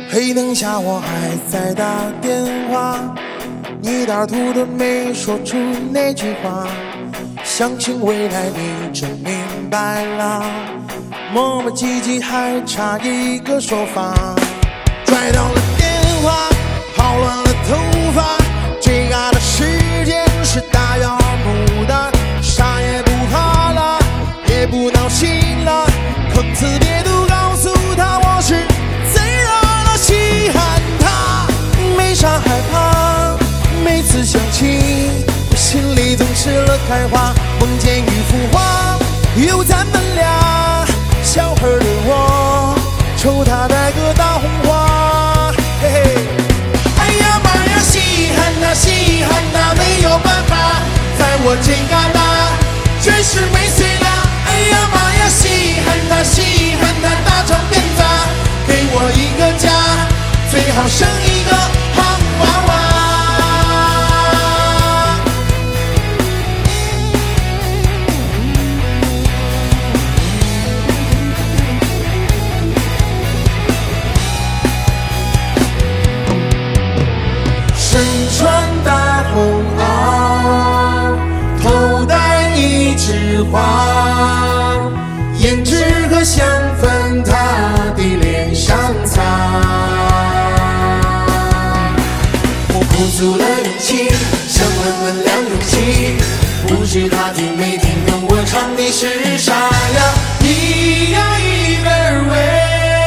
嘿，等下我还在打电话，你大图的没说出那句话，相信未来你真明白了，磨磨唧唧还差一个说法，拽到了电话，跑乱了头发，这样的时间是大摇牡丹，啥也不怕了，也不闹心了，坑词别都告诉他我是最热了，稀罕他，没啥害怕，每次想起我心里总是乐开花，梦见一幅画，有咱们俩，小孩的我瞅他戴个大红花，嘿嘿。哎呀妈呀，稀罕他，稀罕他，没有办法，在我这旮瘩全是没碎了。哎呀妈呀，稀罕他，稀罕他，大肠变杂，给我一个家，最好生一个胖娃娃。身穿大红袄，头戴一枝花，胭脂和香粉他的脸上擦。我鼓足了勇气，想问问梁咏琪，不知他听没听懂我唱的是啥呀？咿呀咿儿喂。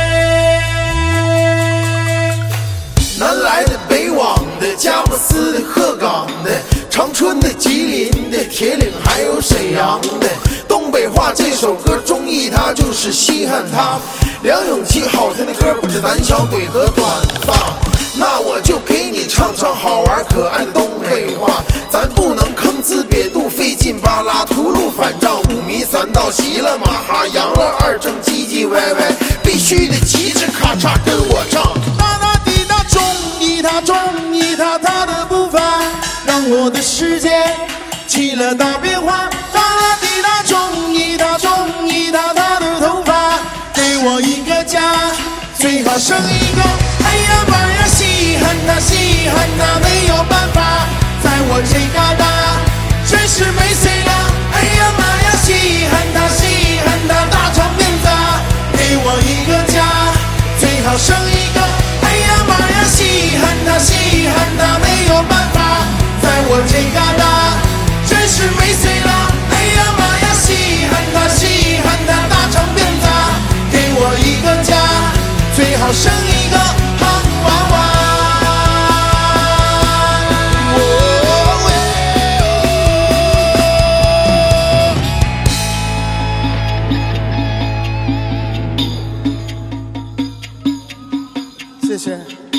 南来的北往的，佳木斯的、鹤岗的、长春的、吉林的、铁岭还有沈阳的。东北话这首歌中意它就是稀罕它。梁咏琪好听的歌不止胆小鬼和短发，那我就给你唱唱好玩可爱的东北话。咱不能坑字瘪肚费劲巴拉，图路反账五迷三道齐了马哈，扬了二正唧唧歪歪，必须得齐着咔嚓跟我唱。他的步伐让我的世界起了大变化，哒啦滴答中意他他的头发，给我一个家，最好生一个。哎呀妈呀，稀罕他，稀罕他，没有办法，在我这旮瘩全是没碎了。哎呀妈呀，稀罕他，稀罕他，大肠变杂，给我一个家，最好生一个。哎呀妈呀，稀罕他，稀罕他，没有办法，在我这旮瘩全是没碎了。哎呀妈呀，稀罕他，稀罕他，大肠变杂，给我一个家，最好生一个胖娃娃。谢谢。